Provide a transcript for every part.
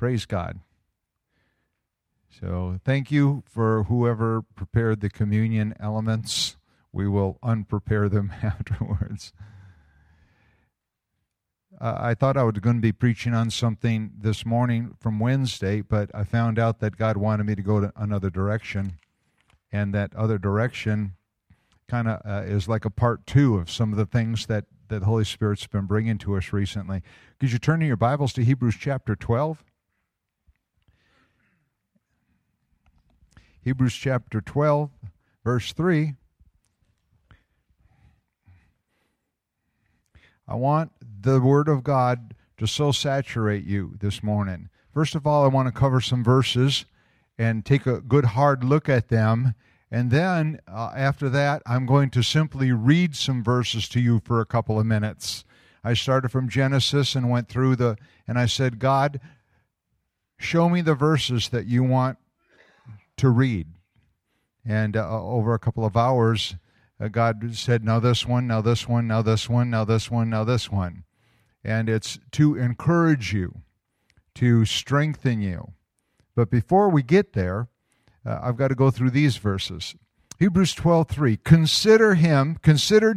Praise God. So thank you for whoever prepared the communion elements. We will unprepare them afterwards. I thought I was going to be preaching on something this morning from Wednesday, but I found out that God wanted me to go to another direction, and that other direction kind of is like a part two of some of the things that the Holy Spirit's been bringing to us recently. Could you turn in your Bibles to Hebrews chapter 12? Hebrews chapter 12, verse 3. I want the Word of God to so saturate you this morning. First of all, I want to cover some verses and take a good hard look at them. And then after that, I'm going to simply read some verses to you for a couple of minutes. I started from Genesis and went through and I said, God, show me the verses that you want to read. And over a couple of hours, God said, now this one, now this one, now this one, now this one, now this one. And it's to encourage you, to strengthen you. But before we get there, I've got to go through these verses. Hebrews 12:3. Consider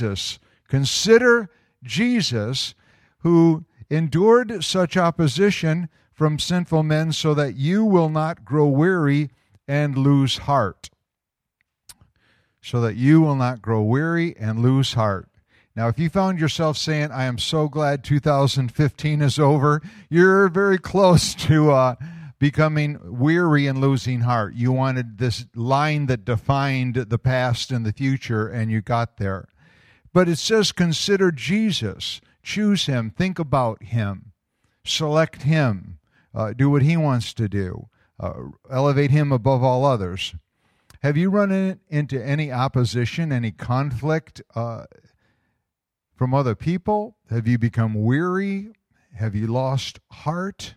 Jesus who endured such opposition from sinful men so that you will not grow weary and lose heart. So that you will not grow weary and lose heart. Now, if you found yourself saying, I am so glad 2015 is over, you're very close to becoming weary and losing heart. You wanted this line that defined the past and the future, and you got there. But it says, consider Jesus. Choose him. Think about him. Select him. Do what he wants to do. Elevate him above all others. Have you run into any opposition, any conflict from other people? Have you become weary? Have you lost heart?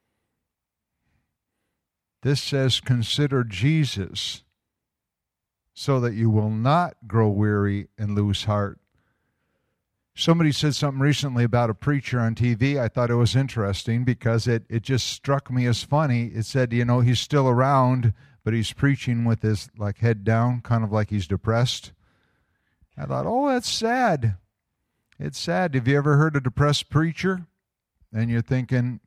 This says, consider Jesus so that you will not grow weary and lose heart. Somebody said something recently about a preacher on TV. I thought it was interesting because it just struck me as funny. It said, he's still around, but he's preaching with his head down, kind of like he's depressed. I thought, oh, that's sad. It's sad. Have you ever heard a depressed preacher? And you're thinking,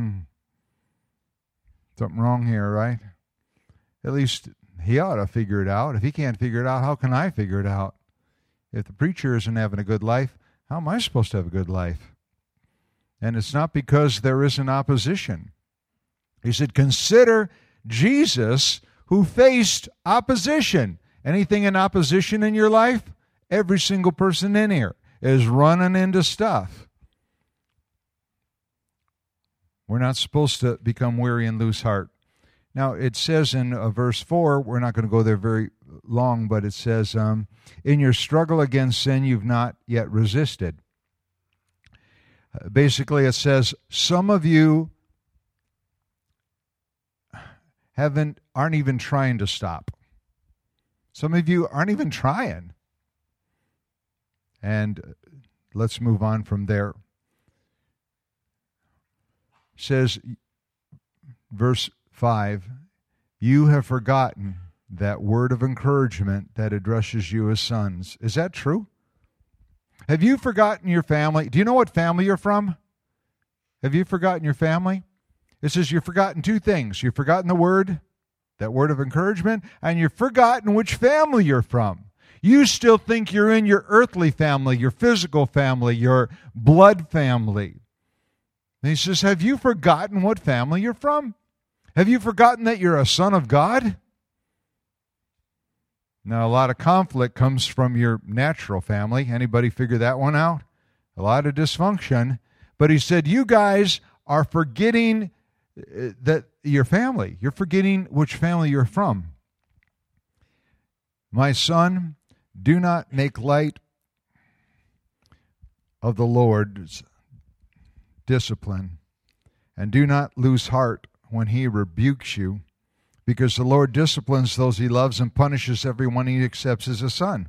something wrong here, right? At least he ought to figure it out. If he can't figure it out, how can I figure it out? If the preacher isn't having a good life, how am I supposed to have a good life? And it's not because there isn't opposition. He said, consider Jesus who faced opposition. Anything in opposition in your life? Every single person in here is running into stuff. We're not supposed to become weary and lose heart. Now, it says in verse 4, we're not going to go there very long, but it says, in your struggle against sin, you've not yet resisted. Basically, it says, some of you aren't even trying to stop. Some of you aren't even trying. And let's move on from there. It says, verse 5, you have forgotten that word of encouragement that addresses you as sons. Is that true? Have you forgotten your family? Do you know what family you're from? Have you forgotten your family? It says you've forgotten two things. You've forgotten the word, that word of encouragement, and you've forgotten which family you're from. You still think you're in your earthly family, your physical family, your blood family. And he says, have you forgotten what family you're from? Have you forgotten that you're a son of God? Now, a lot of conflict comes from your natural family. Anybody figure that one out? A lot of dysfunction. But he said, you guys are forgetting that your family. You're forgetting which family you're from. My son, do not make light of the Lord's discipline, and do not lose heart when he rebukes you, because the Lord disciplines those he loves and punishes everyone he accepts as a son.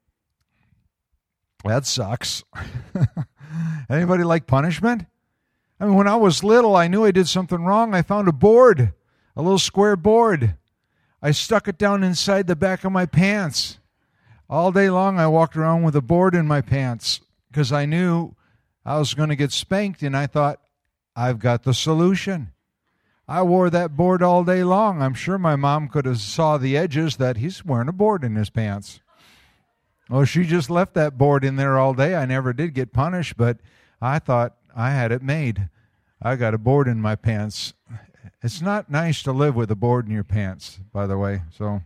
That sucks. Anybody like punishment? I mean, when I was little, I knew I did something wrong. I found a board, a little square board. I stuck it down inside the back of my pants. All day long, I walked around with a board in my pants because I knew I was going to get spanked, and I thought, I've got the solution. I wore that board all day long. I'm sure my mom could have saw the edges that he's wearing a board in his pants. Well, she just left that board in there all day. I never did get punished, but I thought I had it made. I got a board in my pants. It's not nice to live with a board in your pants, by the way. So,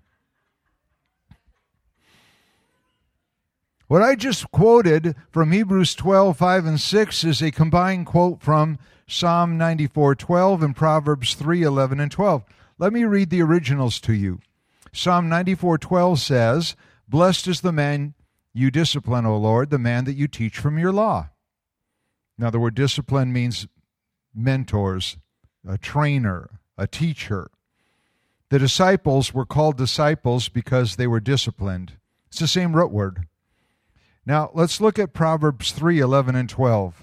what I just quoted from Hebrews 12:5 and 6 is a combined quote from Psalm 94:12 and Proverbs 3:11 and 12. Let me read the originals to you. Psalm 94:12 says, "Blessed is the man you discipline, O Lord, the man that you teach from your law." Now, the word discipline means mentors, a trainer, a teacher. The disciples were called disciples because they were disciplined. It's the same root word. Now, let's look at Proverbs 3:11 and 12.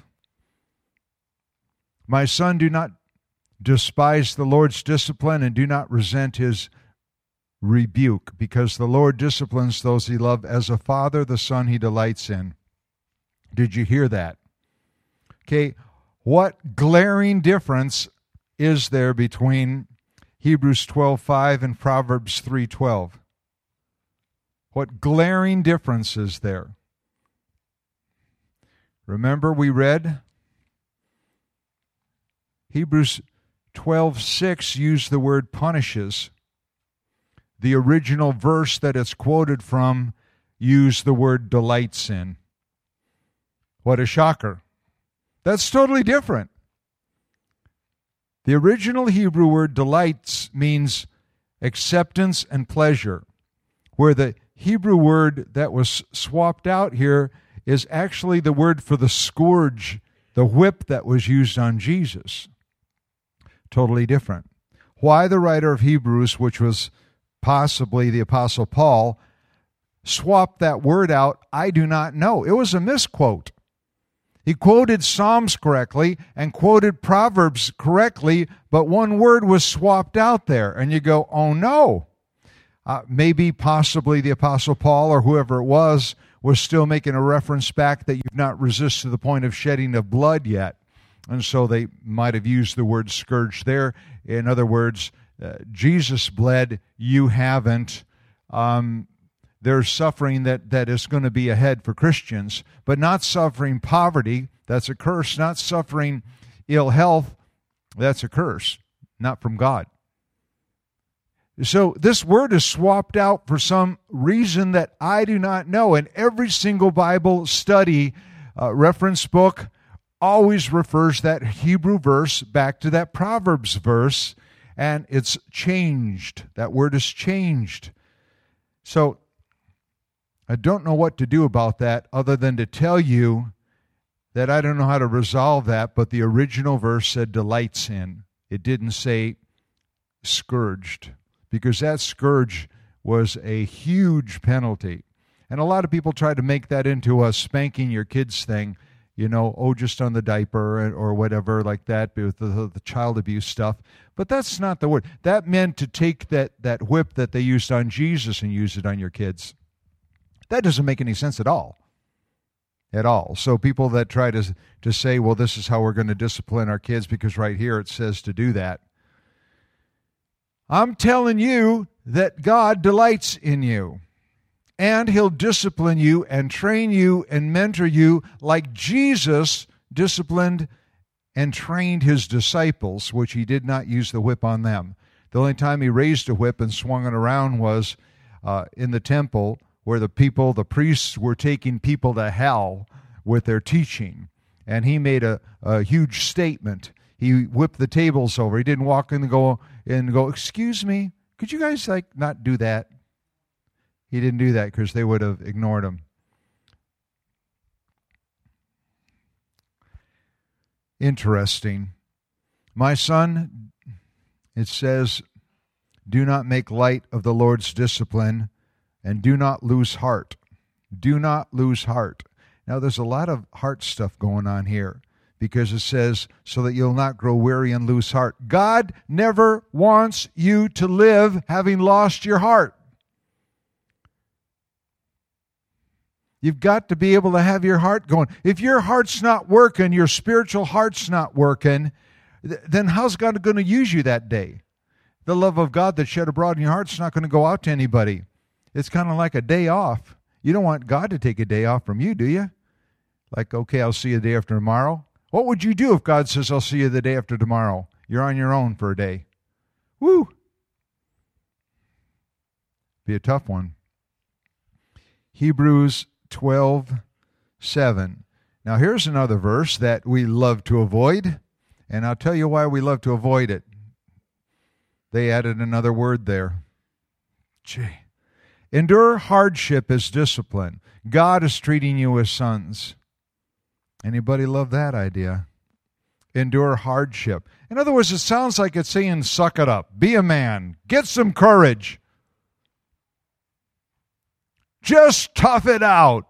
"My son, do not despise the Lord's discipline and do not resent his rebuke, because the Lord disciplines those he loves as a father the son he delights in." Did you hear that? Okay, what glaring difference is there between Hebrews 12:5 and Proverbs 3:12? What glaring difference is there? Remember, we read Hebrews 12:6 used the word punishes. The original verse that it's quoted from used the word delights in. What a shocker. That's totally different. The original Hebrew word delights means acceptance and pleasure, where the Hebrew word that was swapped out here is actually the word for the scourge, the whip that was used on Jesus. Totally different. Why the writer of Hebrews, which was possibly the Apostle Paul, swapped that word out, I do not know. It was a misquote. He quoted Psalms correctly and quoted Proverbs correctly, but one word was swapped out there. And you go, oh no. Maybe possibly the Apostle Paul or whoever it was still making a reference back that you've not resisted to the point of shedding of blood yet. And so they might have used the word scourge there. In other words, Jesus bled, you haven't. There's suffering that is going to be ahead for Christians, but not suffering poverty, that's a curse. Not suffering ill health, that's a curse, not from God. So this word is swapped out for some reason that I do not know. And every single Bible study reference book always refers that Hebrew verse back to that Proverbs verse, and it's changed. That word is changed. So I don't know what to do about that other than to tell you that I don't know how to resolve that, but the original verse said delights in. It didn't say scourged, because that scourge was a huge penalty. And a lot of people try to make that into a spanking your kids thing, just on the diaper or whatever like that, with the child abuse stuff. But that's not the word. That meant to take that whip that they used on Jesus and use it on your kids. That doesn't make any sense at all. At all. So people that try to say, well, this is how we're going to discipline our kids because right here it says to do that. I'm telling you that God delights in you. And He'll discipline you and train you and mentor you like Jesus disciplined and trained His disciples, which He did not use the whip on them. The only time He raised a whip and swung it around was in the temple, where the priests were taking people to hell with their teaching. And He made a huge statement. He whipped the tables over. He didn't walk in and go, excuse me, could you guys not do that? He didn't do that because they would have ignored Him. Interesting. My son, it says, do not make light of the Lord's discipline, and do not lose heart. Do not lose heart. Now, there's a lot of heart stuff going on here, because it says, so that you'll not grow weary and lose heart. God never wants you to live having lost your heart. You've got to be able to have your heart going. If your heart's not working, your spiritual heart's not working, then how's God going to use you that day? The love of God that's shed abroad in your heart's not going to go out to anybody. It's kind of like a day off. You don't want God to take a day off from you, do you? Like, okay, I'll see you the day after tomorrow. What would you do if God says, I'll see you the day after tomorrow? You're on your own for a day. Woo! Be a tough one. Hebrews 12:7. Now here's another verse that we love to avoid, and I'll tell you why we love to avoid it. They added another word there. Gee. Endure hardship as discipline. God is treating you as sons. Anybody love that idea? Endure hardship. In other words, it sounds like it's saying, suck it up. Be a man. Get some courage. Just tough it out.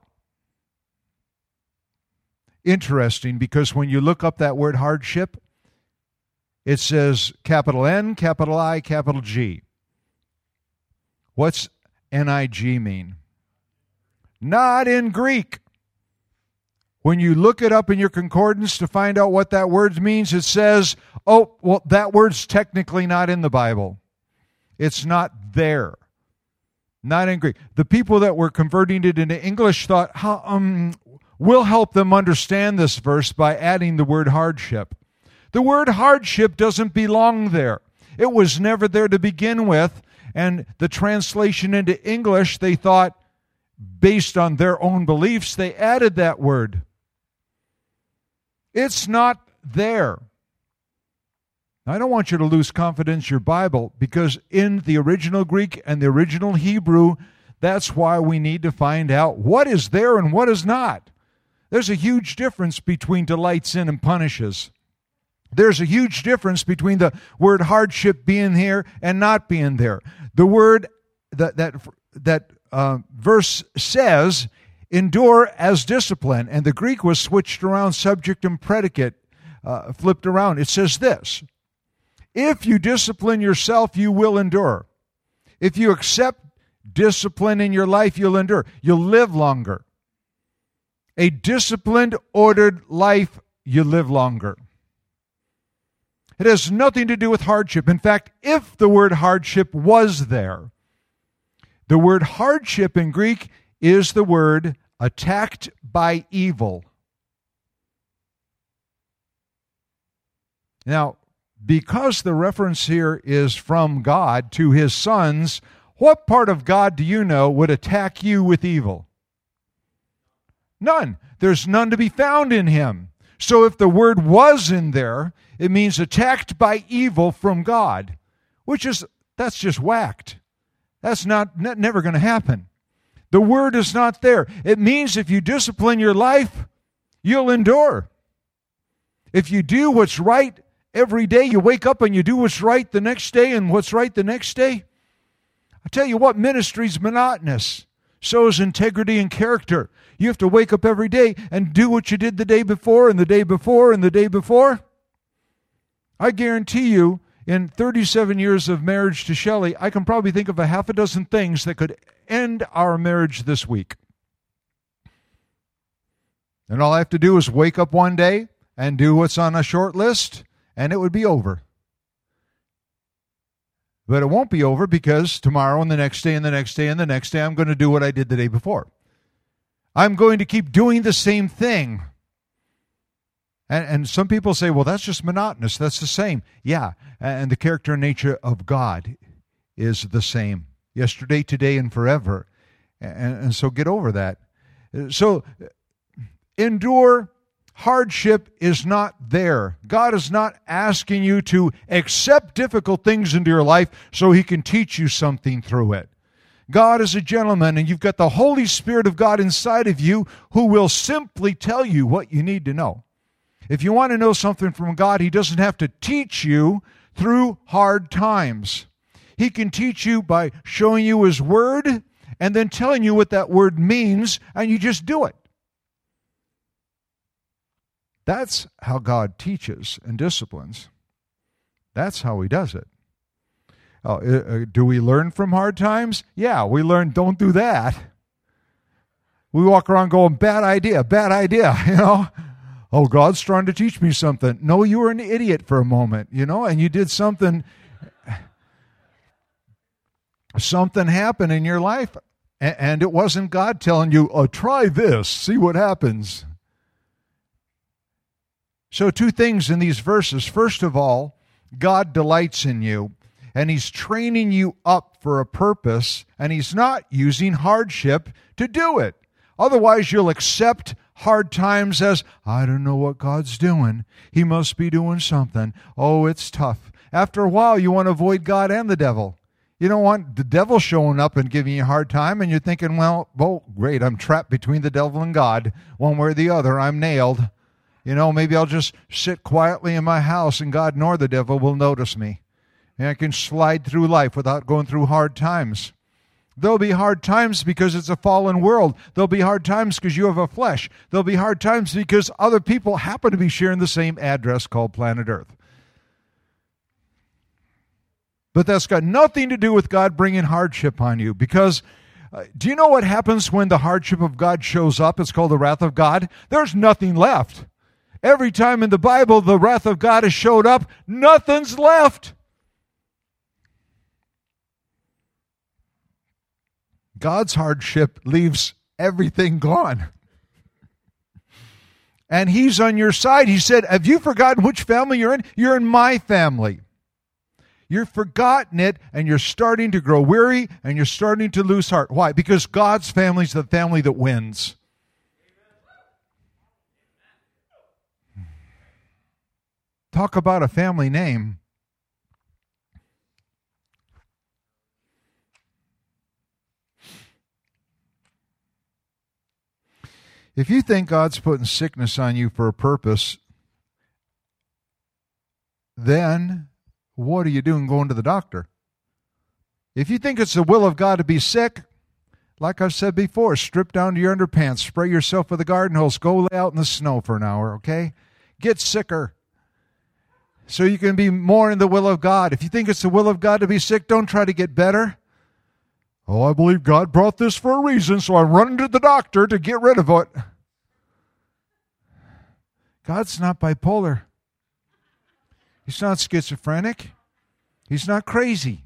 Interesting, because when you look up that word hardship, it says capital N, capital I, capital G. What's N-I-G mean? Not in Greek. When you look it up in your concordance to find out what that word means, it says, oh, well, that word's technically not in the Bible. It's not there. Not in Greek. The people that were converting it into English thought, we'll help them understand this verse by adding the word hardship. The word hardship doesn't belong there. It was never there to begin with, and the translation into English, they thought, based on their own beliefs, they added that word. It's not there. I don't want you to lose confidence in your Bible, because in the original Greek and the original Hebrew, that's why we need to find out what is there and what is not. There's a huge difference between delights in and punishes. There's a huge difference between the word hardship being here and not being there. The word that verse says, endure as discipline, and the Greek was switched around, subject and predicate flipped around. It says this: if you discipline yourself, you will endure. If you accept discipline in your life, you'll endure. You'll live longer. A disciplined, ordered life, you live longer. It has nothing to do with hardship. In fact, if the word hardship was there, the word hardship in Greek is the word attacked by evil. Now, because the reference here is from God to his sons, what part of God do you know would attack you with evil? None. There's none to be found in him. So if the word was in there, it means attacked by evil from God, that's just whacked. That's never going to happen. The word is not there. It means if you discipline your life, you'll endure. If you do what's right every day, you wake up and you do what's right the next day and what's right the next day. I tell you what, ministry's monotonous. So is integrity and character. You have to wake up every day and do what you did the day before and the day before and the day before. I guarantee you, in 37 years of marriage to Shelley, I can probably think of a half a dozen things that could end our marriage this week. And all I have to do is wake up one day and do what's on a short list, and it would be over. But it won't be over, because tomorrow and the next day and the next day and the next day, I'm going to do what I did the day before. I'm going to keep doing the same thing. And some people say, well, that's just monotonous. That's the same. Yeah, and the character and nature of God is the same. Yesterday, today, and forever. And so get over that. So endure. Hardship is not there. God is not asking you to accept difficult things into your life so he can teach you something through it. God is a gentleman, and you've got the Holy Spirit of God inside of you who will simply tell you what you need to know. If you want to know something from God, he doesn't have to teach you through hard times. He can teach you by showing you his word and then telling you what that word means, and you just do it. That's how God teaches and disciplines. That's how he does it. Do we learn from hard times? Yeah, we learn don't do that. We walk around going, bad idea, you know. Oh, God's trying to teach me something. No, you were an idiot for a moment, you know, and you did something happened in your life, and it wasn't God telling you, oh, try this, see what happens. So 2 things in these verses. First of all, God delights in you, and he's training you up for a purpose, and he's not using hardship to do it. Otherwise, you'll accept hard times as, I don't know what God's doing. He must be doing something. Oh, it's tough. After a while, you want to avoid God and the devil. You don't want the devil showing up and giving you a hard time, and you're thinking, well, great, I'm trapped between the devil and God. One way or the other, I'm nailed. You know, maybe I'll just sit quietly in my house, and God nor the devil will notice me. And I can slide through life without going through hard times. There'll be hard times because it's a fallen world. There'll be hard times because you have a flesh. There'll be hard times because other people happen to be sharing the same address called planet Earth. But that's got nothing to do with God bringing hardship on you. Because do you know what happens when the hardship of God shows up? It's called the wrath of God. There's nothing left. Every time in the Bible the wrath of God has showed up, nothing's left. God's hardship leaves everything gone. And he's on your side. He said, have you forgotten which family you're in? You're in my family. You've forgotten it, and you're starting to grow weary, and you're starting to lose heart. Why? Because God's family is the family that wins. Talk about a family name. If you think God's putting sickness on you for a purpose, then what are you doing going to the doctor? If you think it's the will of God to be sick, like I've said before, strip down to your underpants, spray yourself with a garden hose, go lay out in the snow for an hour, okay? Get sicker so you can be more in the will of God. If you think it's the will of God to be sick, don't try to get better. Oh, I believe God brought this for a reason, so I'm running to the doctor to get rid of it. God's not bipolar. He's not schizophrenic. He's not crazy.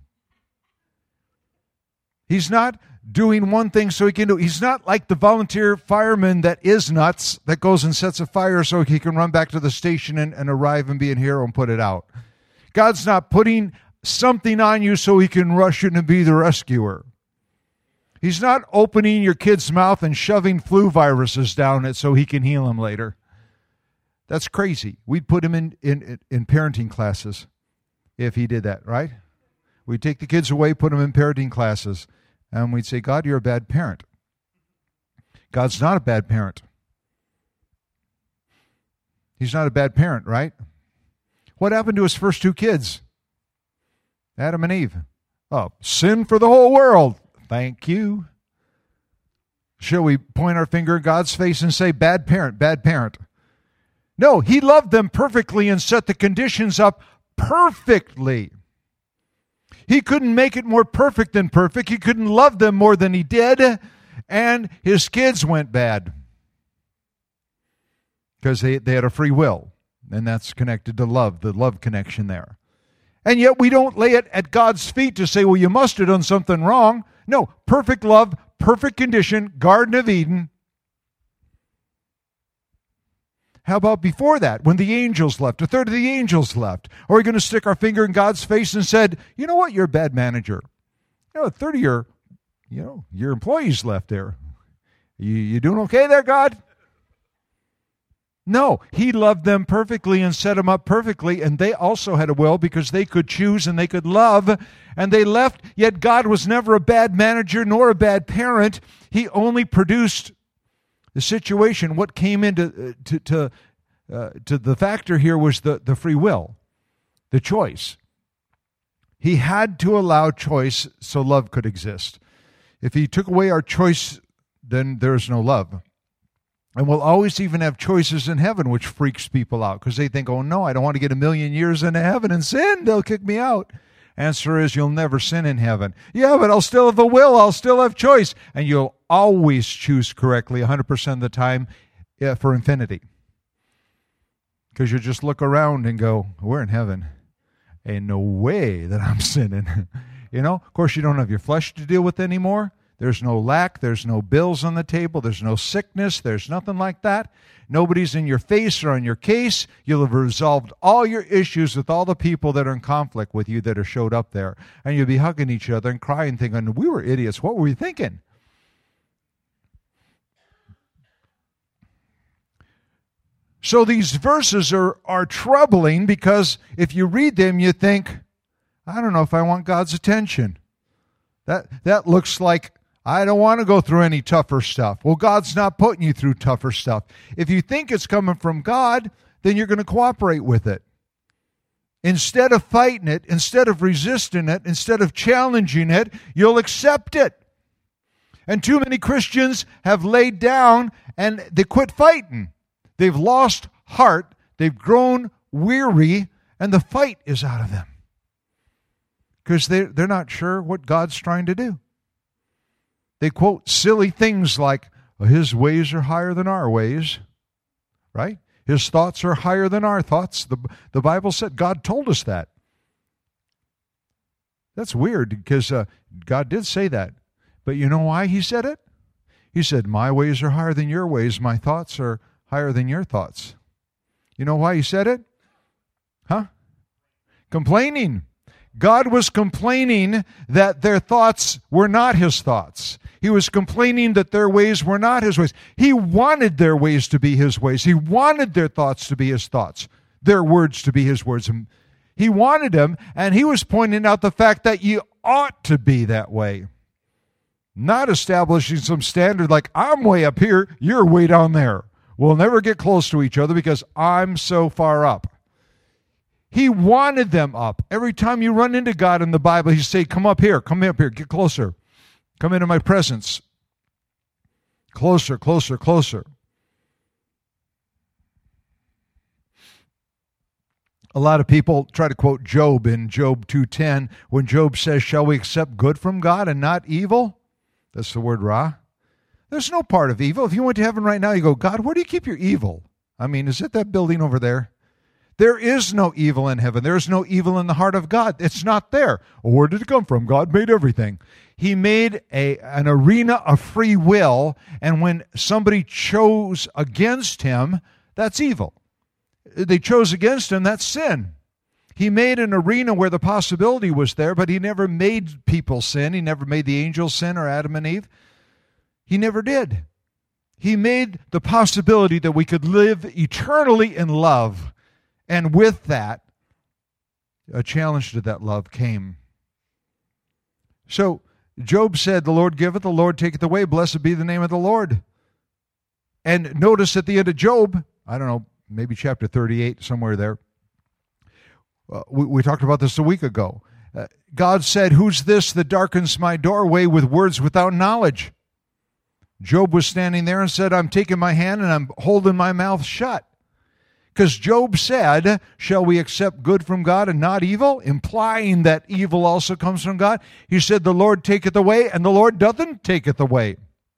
He's not doing one thing so he can do. He's not like the volunteer fireman that is nuts, that goes and sets a fire so he can run back to the station and arrive and be a hero and put it out. God's not putting something on you so he can rush in and be the rescuer. He's not opening your kid's mouth and shoving flu viruses down it so he can heal him later. That's crazy. We'd put him in parenting classes if he did that, right? We'd take the kids away, put them in parenting classes, and we'd say, God, you're a bad parent. God's not a bad parent. He's not a bad parent, right? What happened to his first 2 kids? Adam and Eve. Oh, sin for the whole world. Thank you. Shall we point our finger at God's face and say, bad parent, bad parent? No, he loved them perfectly and set the conditions up perfectly. He couldn't make it more perfect than perfect. He couldn't love them more than he did. And his kids went bad because they had a free will. And that's connected to love, the love connection there. And yet we don't lay it at God's feet to say, well, you must have done something wrong. No, perfect love, perfect condition, Garden of Eden. How about before that, when the angels left, a third of the angels left? Are we going to stick our finger in God's face and said, you know what, you're a bad manager. You know, a third of your employees left there. You doing okay there, God? No, he loved them perfectly and set them up perfectly, and they also had a will because they could choose and they could love, and they left, yet God was never a bad manager nor a bad parent. He only produced the situation. What came into to the factor here was the free will, the choice. He had to allow choice so love could exist. If he took away our choice, then there's no love. And we'll always even have choices in heaven, which freaks people out because they think, oh no, I don't want to get 1,000,000 years into heaven and sin. They'll kick me out. Answer is, you'll never sin in heaven. Yeah, but I'll still have a will. I'll still have choice. And you'll always choose correctly 100% of the time for infinity. Because you just look around and go, we're in heaven. Ain't no way that I'm sinning. Of course, you don't have your flesh to deal with anymore. There's no lack. There's no bills on the table. There's no sickness. There's nothing like that. Nobody's in your face or on your case. You'll have resolved all your issues with all the people that are in conflict with you that are showed up there. And you'll be hugging each other and crying, thinking, we were idiots. What were we thinking? So these verses are troubling because if you read them, you think, I don't know if I want God's attention. That looks like I don't want to go through any tougher stuff. Well, God's not putting you through tougher stuff. If you think it's coming from God, then you're going to cooperate with it. Instead of fighting it, instead of resisting it, instead of challenging it, you'll accept it. And too many Christians have laid down and they quit fighting. They've lost heart, they've grown weary, and the fight is out of them. Because they're not sure what God's trying to do. They quote silly things like, His ways are higher than our ways, right? His thoughts are higher than our thoughts. The Bible said, God told us that. That's weird because God did say that. But you know why He said it? He said, my ways are higher than your ways. My thoughts are higher than your thoughts. You know why He said it? Complaining. God was complaining that their thoughts were not His thoughts. He was complaining that their ways were not His ways. He wanted their ways to be His ways. He wanted their thoughts to be His thoughts, their words to be His words. He wanted them, and He was pointing out the fact that you ought to be that way. Not establishing some standard like, I'm way up here, you're way down there. We'll never get close to each other because I'm so far up. He wanted them up. Every time you run into God in the Bible, He say, come up here, get closer. Come into my presence. Closer, closer, closer. A lot of people try to quote Job in Job 2:10 when Job says, shall we accept good from God and not evil? That's the word ra. There's no part of evil. If you went to heaven right now, you go, God, where do you keep your evil? I mean, is it that building over there? There is no evil in heaven. There is no evil in the heart of God. It's not there. Where did it come from? God made everything. He made an arena of free will, and when somebody chose against Him, that's evil. They chose against Him, that's sin. He made an arena where the possibility was there, but He never made people sin. He never made the angels sin or Adam and Eve. He never did. He made the possibility that we could live eternally in love. And with that, a challenge to that love came. So Job said, the Lord giveth, the Lord taketh away. Blessed be the name of the Lord. And notice at the end of Job, I don't know, maybe chapter 38, somewhere there. We talked about this a week ago. God said, who's this that darkens my doorway with words without knowledge? Job was standing there and said, I'm taking my hand and I'm holding my mouth shut. Because Job said, shall we accept good from God and not evil? Implying that evil also comes from God. He said, the Lord taketh away, and the Lord doesn't taketh away.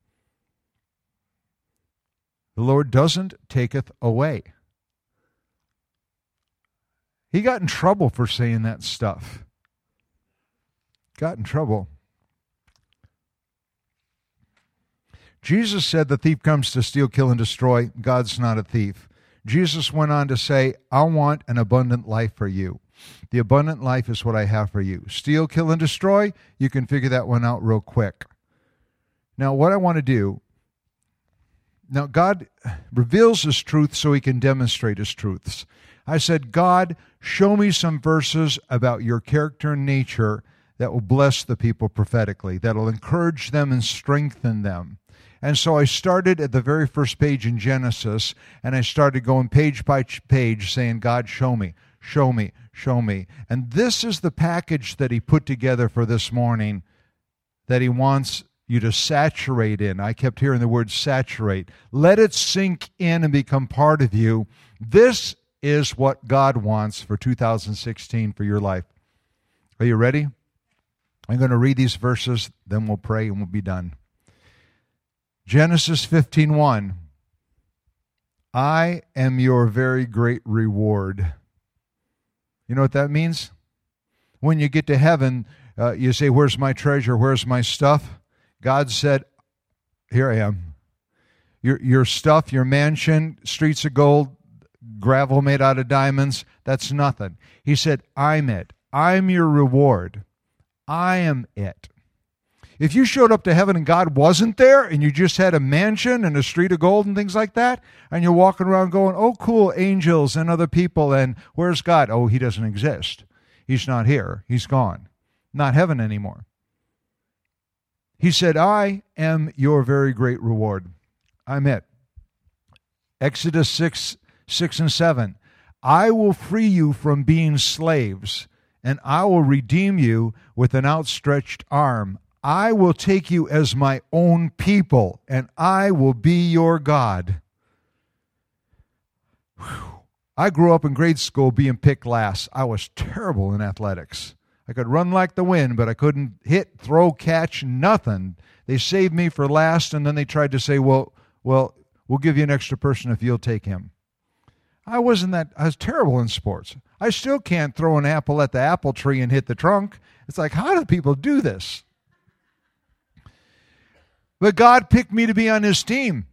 The Lord doesn't taketh away. He got in trouble for saying that stuff. Got in trouble. Jesus said the thief comes to steal, kill, and destroy. God's not a thief. Jesus went on to say, I want an abundant life for you. The abundant life is what I have for you. Steal, kill, and destroy, you can figure that one out real quick. Now, what I want to do, now God reveals His truth so He can demonstrate His truths. I said, God, show me some verses about your character and nature that will bless the people prophetically, that will encourage them and strengthen them. And so I started at the very first page in Genesis, and I started going page by page saying, God, show me, show me, show me. And this is the package that He put together for this morning that He wants you to saturate in. I kept hearing the word saturate. Let it sink in and become part of you. This is what God wants for 2016 for your life. Are you ready? I'm going to read these verses, then we'll pray and we'll be done. Genesis 15:1. I am your very great reward. You know what that means? When you get to heaven, you say, where's my treasure? Where's my stuff? God said, here I am. Your stuff, your mansion, streets of gold, gravel made out of diamonds, that's nothing. He said, I'm it. I'm your reward. I am it. If you showed up to heaven and God wasn't there and you just had a mansion and a street of gold and things like that, and you're walking around going, oh, cool, angels and other people, and where's God? Oh, he doesn't exist. He's not here. He's gone. Not heaven anymore. He said, I am your very great reward. I'm it. Exodus 6:6-7. I will free you from being slaves, and I will redeem you with an outstretched arm. I will take you as my own people, and I will be your God. Whew. I grew up in grade school being picked last. I was terrible in athletics. I could run like the wind, but I couldn't hit, throw, catch, nothing. They saved me for last, and then they tried to say, well, we'll give you an extra person if you'll take him. I was terrible in sports. I still can't throw an apple at the apple tree and hit the trunk. It's like, how do people do this? But God picked me to be on his team.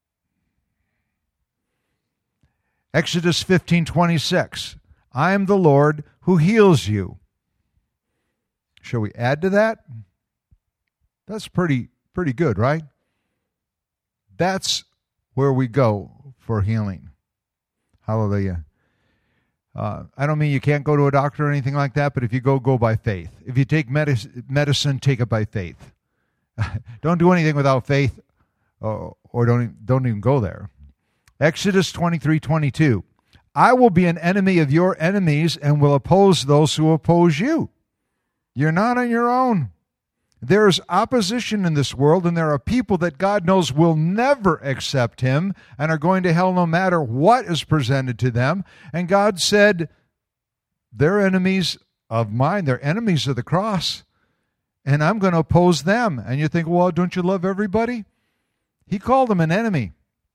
Exodus 15:26. I am the Lord who heals you. Shall we add to that? That's pretty good, right? That's where we go for healing. Hallelujah. I don't mean you can't go to a doctor or anything like that, but if you go by faith. If you take medicine, take it by faith. Don't do anything without faith, or don't even go there. Exodus 23:22. I will be an enemy of your enemies and will oppose those who oppose you. You're not on your own. There's opposition in this world, and there are people that God knows will never accept him and are going to hell no matter what is presented to them. And God said, they're enemies of mine. They're enemies of the cross. And I'm going to oppose them. And you think, well, don't you love everybody? He called them an enemy.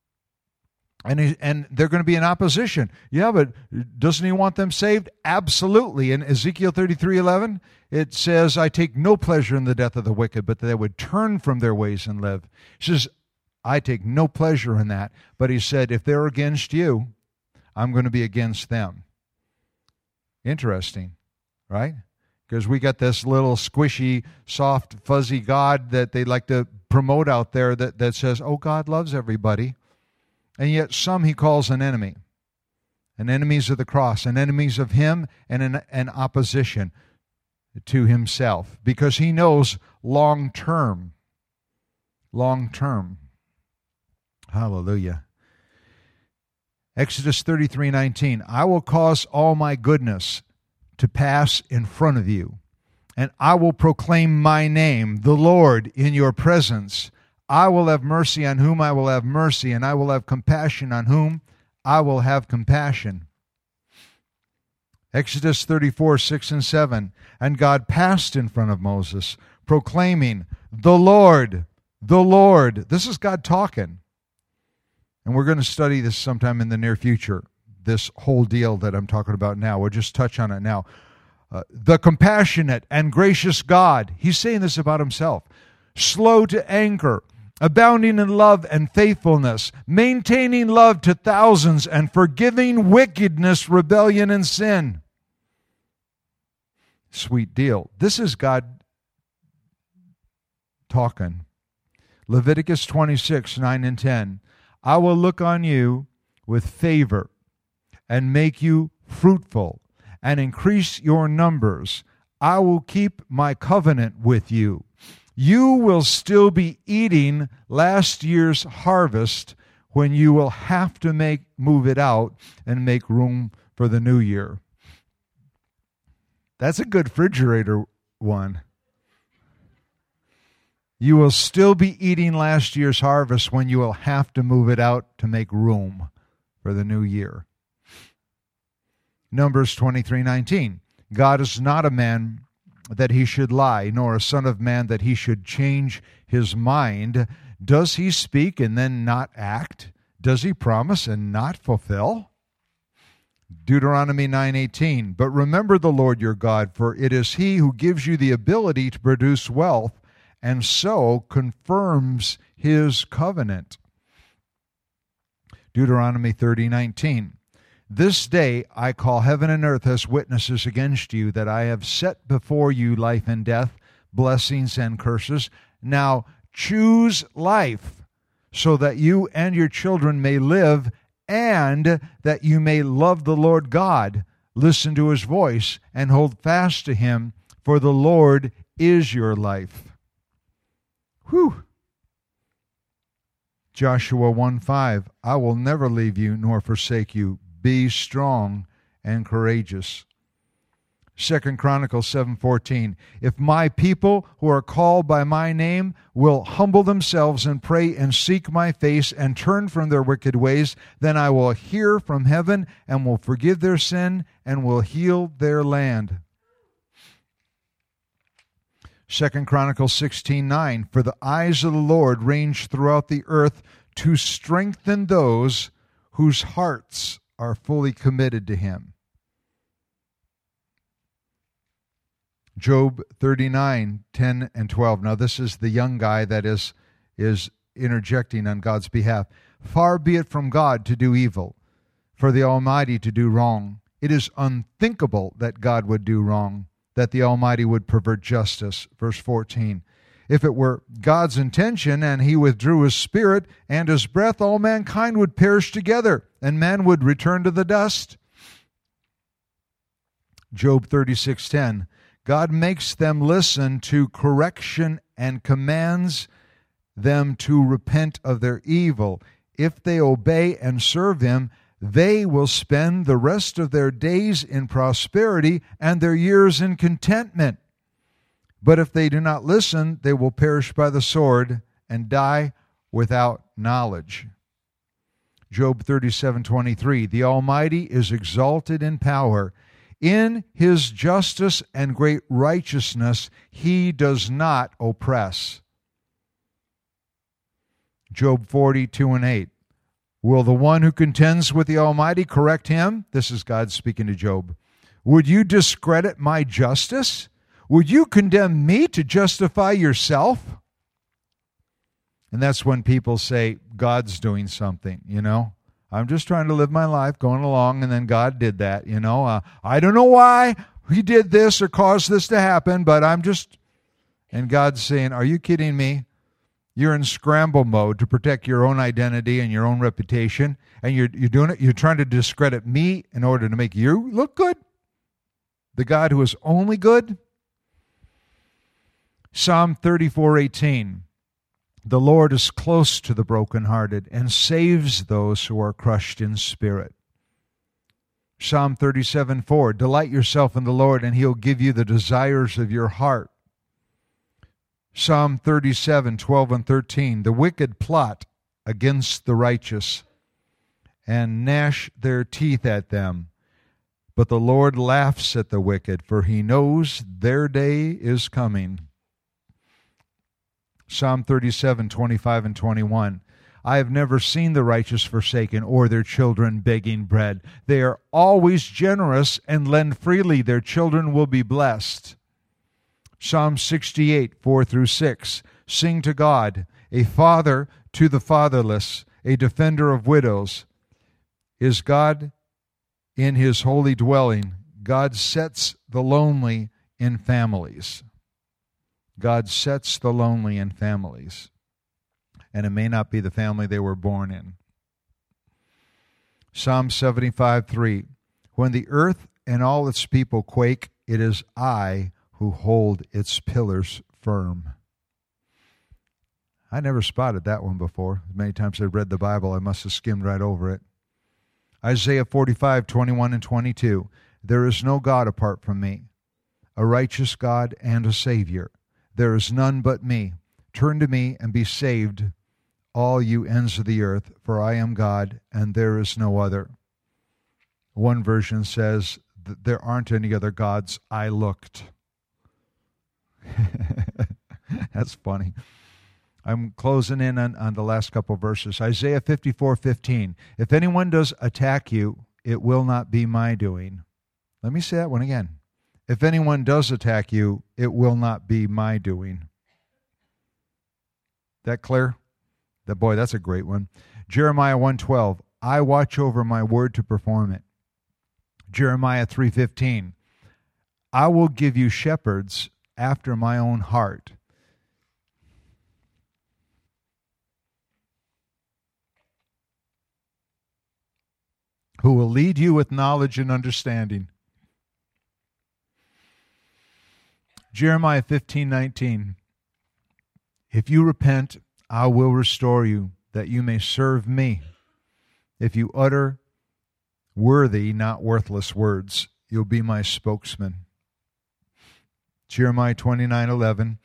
And they're going to be in opposition. Yeah, but doesn't he want them saved? Absolutely. In Ezekiel 33:11, it says, I take no pleasure in the death of the wicked, but that they would turn from their ways and live. He says, I take no pleasure in that. But he said, if they're against you, I'm going to be against them. Interesting, right? Because we got this little squishy, soft, fuzzy God that they like to promote out there that says, oh, God loves everybody. And yet some he calls an enemy. And enemies of the cross, and enemies of him, and an opposition to himself. Because he knows long term. Long term. Hallelujah. Exodus 33:19. I will cause all my goodness to pass in front of you, and I will proclaim my name, the Lord, in your presence. I will have mercy on whom I will have mercy, and I will have compassion on whom I will have compassion. Exodus 34:6-7. And God passed in front of Moses, proclaiming, the Lord, the Lord. This is God talking. And we're going to study this sometime in the near future, this whole deal that I'm talking about now. We'll just touch on it now. The compassionate and gracious God. He's saying this about himself. Slow to anger, abounding in love and faithfulness, maintaining love to thousands, and forgiving wickedness, rebellion, and sin. Sweet deal. This is God talking. Leviticus 26:9-10. I will look on you with favor and make you fruitful and increase your numbers. I will keep my covenant with you. You will still be eating last year's harvest when you will have to move it out and make room for the new year. That's a good refrigerator one. You will still be eating last year's harvest when you will have to move it out to make room for the new year. Numbers 23:19. God is not a man that he should lie, nor a son of man that he should change his mind. Does he speak and then not act? Does he promise and not fulfill? Deuteronomy 9:18. But remember the Lord your God, for it is he who gives you the ability to produce wealth, and so confirms his covenant. Deuteronomy 30:19. This day I call heaven and earth as witnesses against you, that I have set before you life and death, blessings and curses. Now choose life, so that you and your children may live, and that you may love the Lord God, listen to his voice, and hold fast to him, for the Lord is your life. Whew. Joshua 1:5. I will never leave you nor forsake you. Be strong and courageous. 2 Chronicles 7:14. If my people who are called by my name will humble themselves and pray and seek my face and turn from their wicked ways, then I will hear from heaven and will forgive their sin and will heal their land. 2 Chronicles 16:9. For the eyes of the Lord range throughout the earth to strengthen those whose hearts are fully committed to him. Job 39:10 and 12. Now this is the young guy that is interjecting on God's behalf. Far be it from God to do evil, for the Almighty to do wrong. It is unthinkable that God would do wrong, that the Almighty would pervert justice. Verse 14. If it were God's intention, and he withdrew his spirit and his breath, all mankind would perish together, and man would return to the dust. Job 36:10. God makes them listen to correction and commands them to repent of their evil. If they obey and serve him, they will spend the rest of their days in prosperity and their years in contentment. But if they do not listen, they will perish by the sword and die without knowledge. Job 37:23. The Almighty is exalted in power. In his justice and great righteousness, he does not oppress. Job 42:8. Will the one who contends with the Almighty correct him? This is God speaking to Job. Would you discredit my justice? Would you condemn me to justify yourself? And that's when people say, God's doing something, I'm just trying to live my life, going along, and then God did that, I don't know why he did this or caused this to happen, but and God's saying, are you kidding me? You're in scramble mode to protect your own identity and your own reputation, and you're doing it. You're trying to discredit me in order to make you look good? The God who is only good? Psalm 34:18. The Lord is close to the brokenhearted and saves those who are crushed in spirit. Psalm 37:4. Delight yourself in the Lord, and he'll give you the desires of your heart. Psalm 37:12 and 13. The wicked plot against the righteous and gnash their teeth at them. But the Lord laughs at the wicked, for he knows their day is coming. Psalm 37:25 and 21. I have never seen the righteous forsaken or their children begging bread. They are always generous and lend freely. Their children will be blessed. Psalm 68:4 through 6. Sing to God, a father to the fatherless, a defender of widows. Is God in his holy dwelling? God sets the lonely in families. God sets the lonely in families. And it may not be the family they were born in. Psalm 75:3. When the earth and all its people quake, it is I who hold its pillars firm. I never spotted that one before. Many times I've read the Bible, I must have skimmed right over it. Isaiah 45:21 and 22. There is no God apart from me, a righteous God and a Savior. There is none but me. Turn to me and be saved, all you ends of the earth, for I am God, and there is no other. One version says that there aren't any other gods. I looked. That's funny. I'm closing in on the last couple verses. Isaiah 54:15. If anyone does attack you, it will not be my doing. Let me say that one again. If anyone does attack you, it will not be my doing. That clear? Boy, that's a great one. Jeremiah 1:12. I watch over my word to perform it. Jeremiah 3:15. I will give you shepherds after my own heart. Who will lead you with knowledge and understanding. Jeremiah 15:19. If you repent, I will restore you, that you may serve me. If you utter worthy, not worthless words, you'll be my spokesman. Jeremiah 29:11.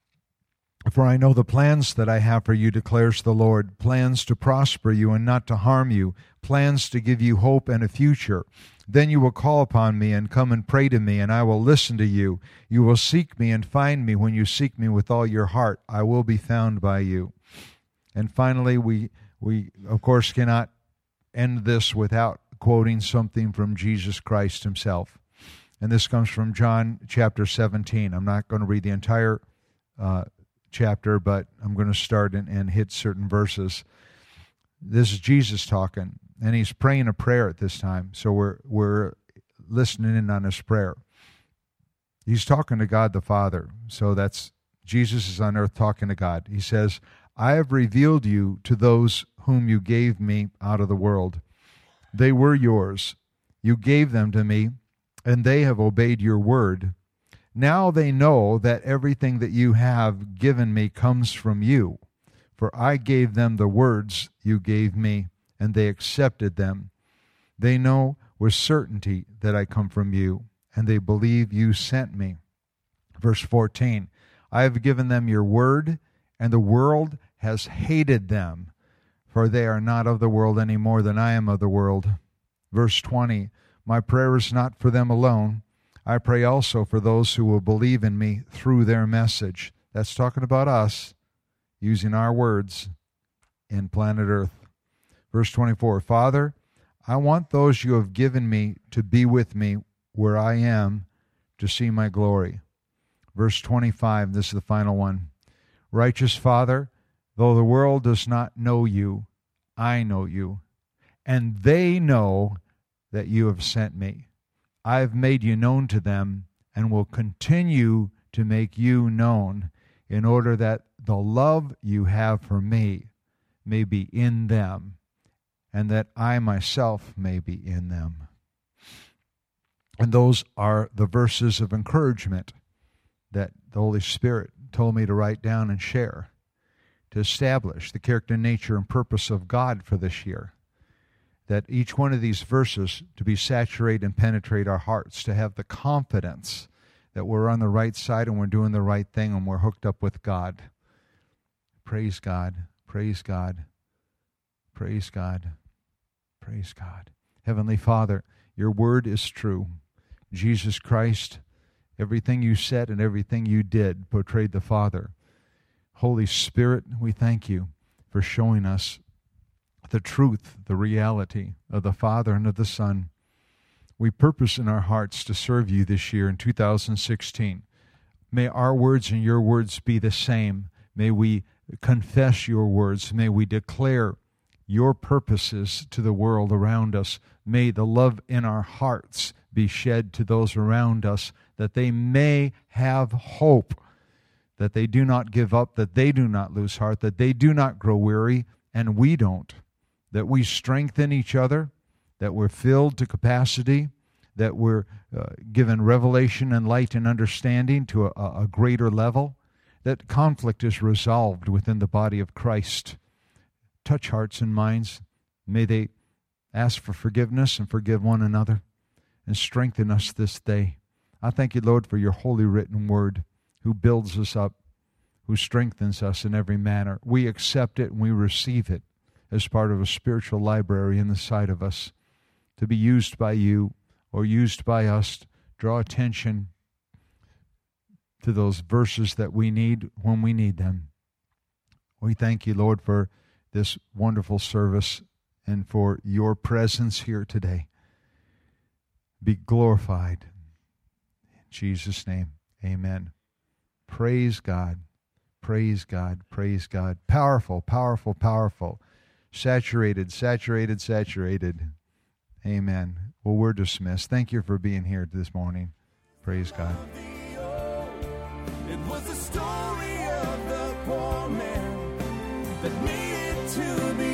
For I know the plans that I have for you, declares the Lord, plans to prosper you and not to harm you, plans to give you hope and a future. Then you will call upon me and come and pray to me, and I will listen to you. You will seek me and find me when you seek me with all your heart. I will be found by you. And finally, we of course cannot end this without quoting something from Jesus Christ himself. And this comes from John chapter 17. I'm not going to read the entire chapter, but I'm going to start and hit certain verses. This is Jesus talking, and he's praying a prayer at this time. So we're listening in on his prayer. He's talking to God the Father. So that's Jesus is on earth talking to God. He says, I have revealed you to those whom you gave me out of the world. They were yours. You gave them to me, and they have obeyed your word. Now they know that everything that you have given me comes from you. For I gave them the words you gave me, and they accepted them. They know with certainty that I come from you, and they believe you sent me. Verse 14, I have given them your word, and the world has hated them, for they are not of the world any more than I am of the world. Verse 20, my prayer is not for them alone. I pray also for those who will believe in me through their message. That's talking about us, using our words in planet Earth. Verse 24, Father, I want those you have given me to be with me where I am, to see my glory. Verse 25, this is the final one. Righteous Father, though the world does not know you, I know you, and they know that you have sent me. I have made you known to them and will continue to make you known, in order that the love you have for me may be in them, and that I myself may be in them. And those are the verses of encouragement that the Holy Spirit told me to write down and share, to establish the character, nature, and purpose of God for this year. That each one of these verses to be saturate and penetrate our hearts, to have the confidence that we're on the right side and we're doing the right thing and we're hooked up with God. Praise God, praise God, praise God, praise God. Heavenly Father, your word is true. Jesus Christ, everything you said and everything you did portrayed the Father. Holy Spirit, we thank you for showing us the truth, the reality of the Father and of the Son. We purpose in our hearts to serve you this year in 2016. May our words and your words be the same. May we confess your words. May we declare your purposes to the world around us. May the love in our hearts be shed to those around us, that they may have hope, that they do not give up, that they do not lose heart, that they do not grow weary, and we don't. That we strengthen each other, that we're filled to capacity, that we're given revelation and light and understanding to a greater level, that conflict is resolved within the body of Christ. Touch hearts and minds. May they ask for forgiveness and forgive one another, and strengthen us this day. I thank you, Lord, for your holy written word, who builds us up, who strengthens us in every manner. We accept it and we receive it as part of a spiritual library in the sight of us to be used by you or used by us. Draw attention to those verses that we need when we need them. We thank you, Lord, for this wonderful service and for your presence here today. Be glorified. In Jesus' name, amen. Praise God. Praise God. Praise God. Powerful, powerful, powerful. Saturated, saturated, saturated. Amen. Well, we're dismissed. Thank you for being here this morning. Praise God. It was the story of the poor man that needed to be